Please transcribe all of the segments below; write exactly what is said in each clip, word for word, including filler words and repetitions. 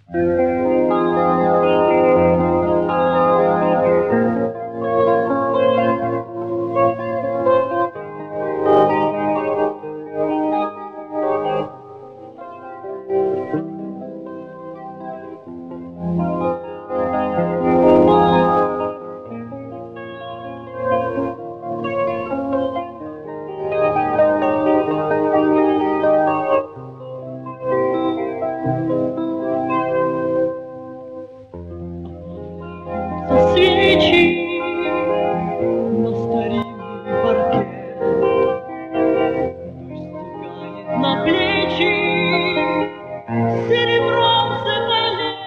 Свечи на старинный паркет, дождь стекает на плечи, серебром сыпалет,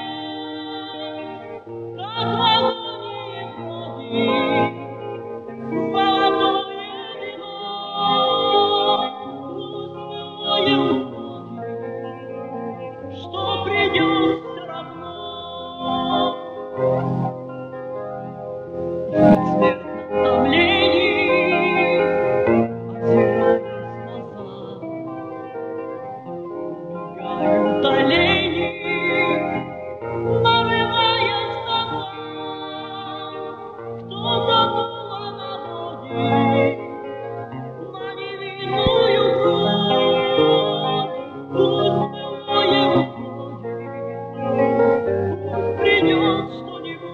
как в агонии вроде золотое вино. Грустное уходит, что придет все равно. В предсмертном томлении, озираясь назад, мигают олени, нарываясь назад. Кто-то дула наводит на невинную кровь. Пусть былое уходит, пусть придет что-нибудь.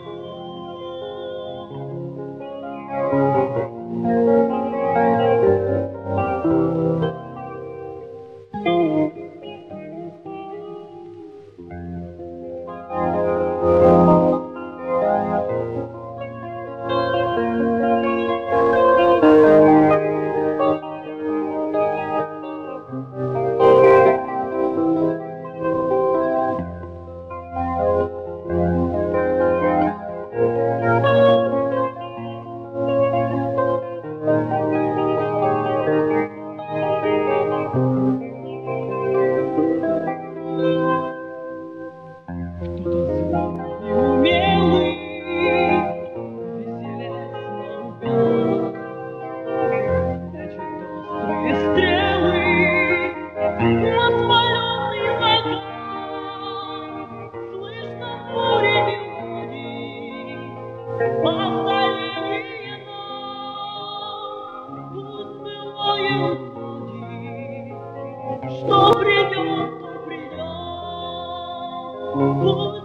Что придет, то придет.